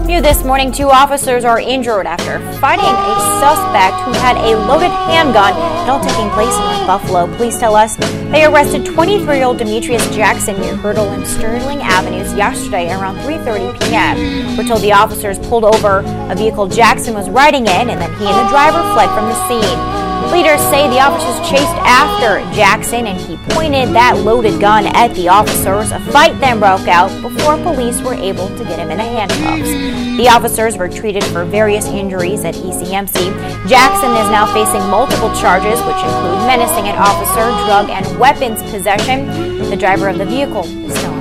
New this morning, 2 officers are injured after fighting a suspect who had a loaded handgun. It all taking place in North Buffalo. Police tell us they arrested 23-year-old Demetrius Jackson near Hurdle and Sterling Avenues yesterday around 3:30 p.m. We're told the officers pulled over a vehicle Jackson was riding in, and then he and the driver fled from the scene. Leaders say the officers chased after Jackson and he pointed that loaded gun at the officers. A fight then broke out before police were able to get him in handcuffs. The officers were treated for various injuries at ECMC. Jackson is now facing multiple charges, which include menacing an officer, drug and weapons possession. The driver of the vehicle is still